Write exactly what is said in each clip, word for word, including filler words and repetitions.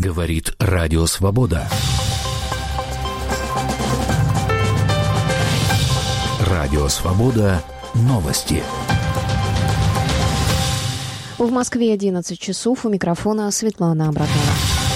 Говорит Радио Свобода. Радио Свобода. Новости. В Москве одиннадцать часов. У микрофона Светлана Абратова.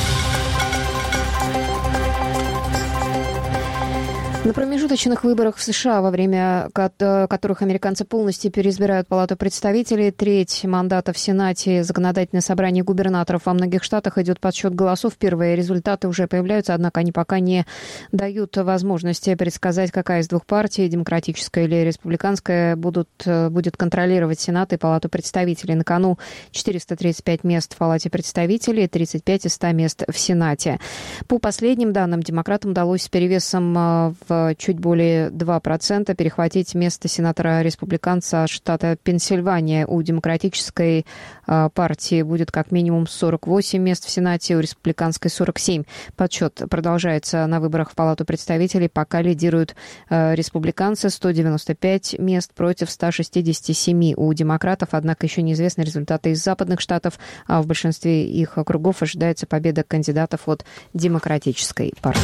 На промежуточных выборах в США, во время которых американцы полностью переизбирают Палату представителей, треть мандата в Сенате, законодательное собрание губернаторов во многих штатах, идет подсчет голосов. Первые результаты уже появляются, однако они пока не дают возможности предсказать, какая из двух партий, демократическая или республиканская, будут, будет контролировать Сенат и Палату представителей. На кону четыреста тридцать пять мест в Палате представителей, тридцать пять из ста мест в Сенате. По последним данным, демократам удалось с перевесом в чуть более два процента перехватить место сенатора-республиканца штата Пенсильвания. У демократической э, партии будет как минимум сорок восемь мест в Сенате, у республиканской сорок семь. Подсчет продолжается на выборах в Палату представителей. Пока лидируют э, республиканцы, сто девяносто пять мест против ста шестидесяти семи у демократов. Однако еще неизвестны результаты из западных штатов, а в большинстве их округов ожидается победа кандидатов от демократической партии.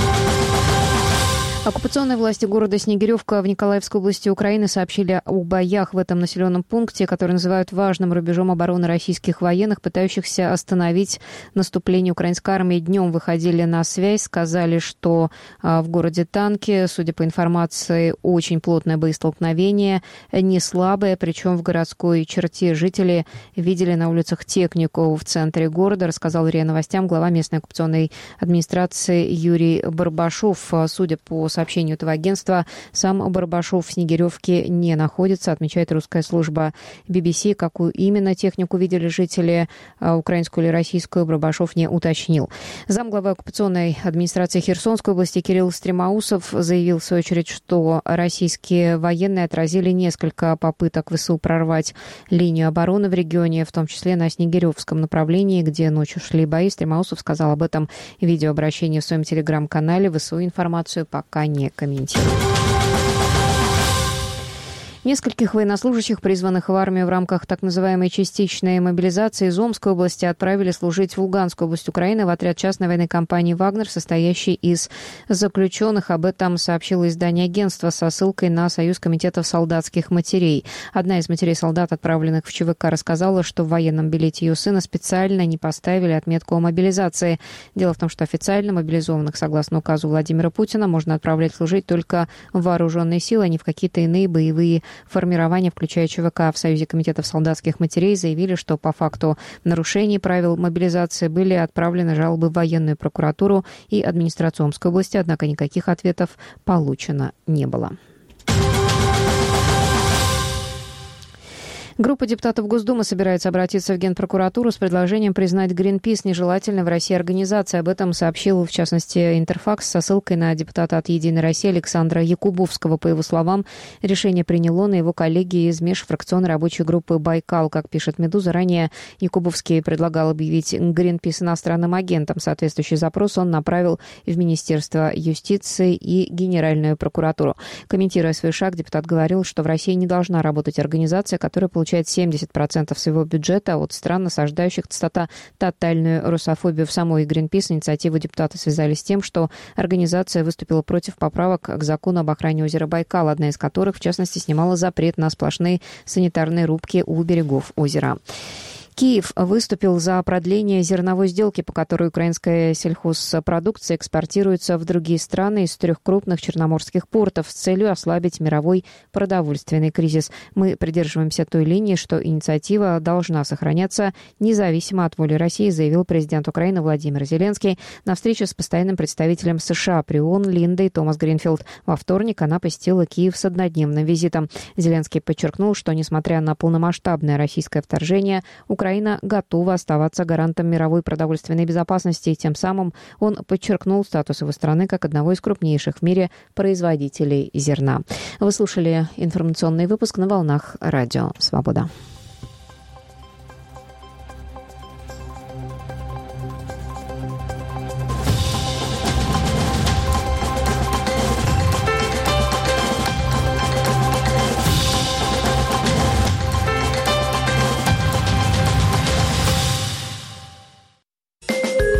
Оккупационные власти города Снегиревка в Николаевской области Украины сообщили о боях в этом населенном пункте, который называют важным рубежом обороны российских военных, пытающихся остановить наступление украинской армии. Днем выходили на связь, сказали, что а, в городе танки. Судя по информации, очень плотное боестолкновение, не слабое, причем в городской черте. Жители видели на улицах технику в центре города, рассказал РИА Новостям глава местной оккупационной администрации Юрий Барбашов. Судя по сообщению этого агентства, сам Барбашов в Снегиревке не находится, отмечает русская служба би би си. Какую именно технику видели жители, украинскую или российскую, Барбашов не уточнил. Замглавы оккупационной администрации Херсонской области Кирилл Стремоусов заявил, в свою очередь, что российские военные отразили несколько попыток ВСУ прорвать линию обороны в регионе, в том числе на Снегиревском направлении, где ночью шли бои. Стремоусов сказал об этом в видеообращении в своем телеграм-канале. ВСУ информацию пока не комментирует. Нескольких военнослужащих, призванных в армию в рамках так называемой частичной мобилизации из Омской области, отправили служить в Луганскую область Украины в отряд частной военной компании «Вагнер», состоящий из заключенных. Об этом сообщило издание агентства со ссылкой на Союз комитетов солдатских матерей. Одна из матерей солдат, отправленных в ЧВК, рассказала, что в военном билете ее сына специально не поставили отметку о мобилизации. Дело в том, что официально мобилизованных, согласно указу Владимира Путина, можно отправлять служить только в вооруженные силы, а не в какие-то иные боевые формирования, включая ЧВК. В Союзе комитетов солдатских матерей заявили, что по факту нарушений правил мобилизации были отправлены жалобы в военную прокуратуру и администрацию Омской области, однако никаких ответов получено не было. Группа депутатов Госдумы собирается обратиться в Генпрокуратуру с предложением признать Greenpeace нежелательной в России организацией. Об этом сообщил, в частности, Интерфакс со ссылкой на депутата от «Единой России» Александра Якубовского. По его словам, решение принял он и его коллеги из межфракционной рабочей группы «Байкал». Как пишет «Медуза», ранее Якубовский предлагал объявить Greenpeace иностранным агентом. Соответствующий запрос он направил в Министерство юстиции и Генеральную прокуратуру. Комментируя свой шаг, депутат говорил, что в России не должна работать организация, которая получает получает семьдесят процентов своего бюджета от стран, насаждающих цитата, тотальную русофобию. В самой Greenpeace инициативу депутаты связали с тем, что организация выступила против поправок к закону об охране озера Байкал, одна из которых, в частности, снимала запрет на сплошные санитарные рубки у берегов озера. Киев выступил за продление зерновой сделки, по которой украинская сельхозпродукция экспортируется в другие страны из трех крупных черноморских портов с целью ослабить мировой продовольственный кризис. Мы придерживаемся той линии, что инициатива должна сохраняться независимо от воли России, заявил президент Украины Владимир Зеленский на встрече с постоянным представителем США при ООН Линдой Томас Гринфилд. Во вторник она посетила Киев с однодневным визитом. Зеленский подчеркнул, что, несмотря на полномасштабное российское вторжение, Украина Украина готова оставаться гарантом мировой продовольственной безопасности, и тем самым он подчеркнул статус его страны как одного из крупнейших в мире производителей зерна. Вы слушали информационный выпуск на волнах Радио Свобода.